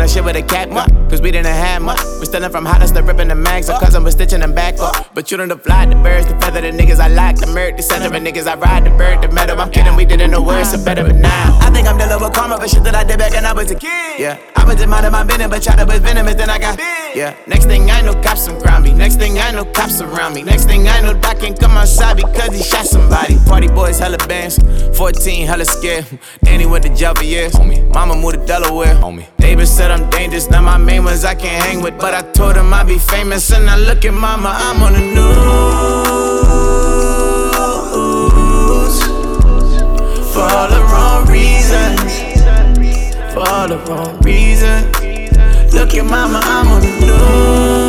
that shit with a cap, cause we didn't have much. We stealing from hottest to ripping the mags, or cause I'm stitching them back up. But you don't fly the birds, the feather, the niggas I like, the murk, the center of niggas I ride, the bird, the metal. I'm kidding, we didn't know words, so better, but now I think I'm dealing with karma for shit that I did back when I was a kid. Yeah, I was just minding my business, but China was venomous, then I got big. Yeah, next thing I know, cops around me. Next thing I know, cops around me. Next thing I know, Doc can't come outside because he shot somebody. Party boys, hella bands, 14, hella scared. Danny went to jail for years. Mama moved to Delaware. David said I'm dangerous, now my main ones I can't hang with. But I told him I'd be famous, and I look at mama, I'm on the news. For all the wrong reasons. For all the wrong reasons. Look at mama, I'm on the news.